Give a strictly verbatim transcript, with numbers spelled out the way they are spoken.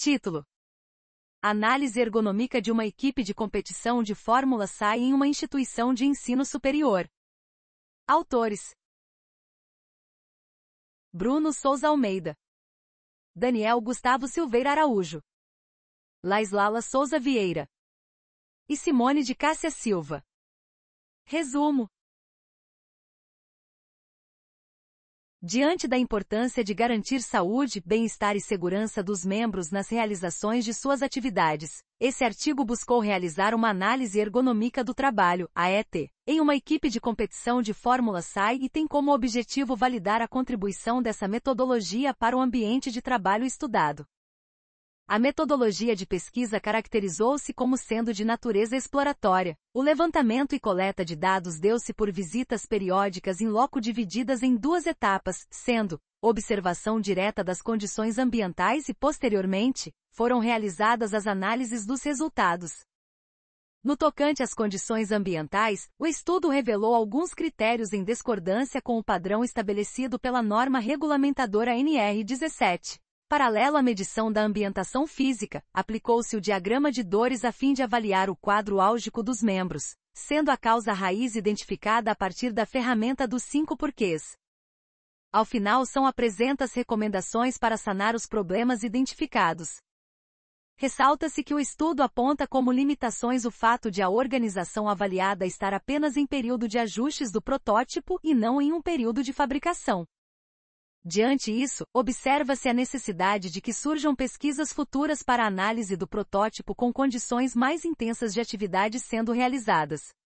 Título: Análise ergonômica de uma equipe de competição de Fórmula S A I em uma instituição de ensino superior. Autores: Bruno Souza Almeida, Daniel Gustavo Silveira Araújo, Laislala Souza Vieira e Simone de Cássia Silva. Resumo: diante da importância de garantir saúde, bem-estar e segurança dos membros nas realizações de suas atividades, esse artigo buscou realizar uma análise ergonômica do trabalho, A E T, em uma equipe de competição de Fórmula S A I e tem como objetivo validar a contribuição dessa metodologia para o ambiente de trabalho estudado. A metodologia de pesquisa caracterizou-se como sendo de natureza exploratória. O levantamento e coleta de dados deu-se por visitas periódicas em loco divididas em duas etapas, sendo observação direta das condições ambientais e, posteriormente, foram realizadas as análises dos resultados. No tocante às condições ambientais, o estudo revelou alguns critérios em discordância com o padrão estabelecido pela norma regulamentadora N R dezessete. Paralelo à medição da ambientação física, aplicou-se o diagrama de dores a fim de avaliar o quadro álgico dos membros, sendo a causa raiz identificada a partir da ferramenta dos cinco porquês. Ao final são apresentadas recomendações para sanar os problemas identificados. Ressalta-se que o estudo aponta como limitações o fato de a organização avaliada estar apenas em período de ajustes do protótipo e não em um período de fabricação. Diante isso, observa-se a necessidade de que surjam pesquisas futuras para a análise do protótipo com condições mais intensas de atividades sendo realizadas.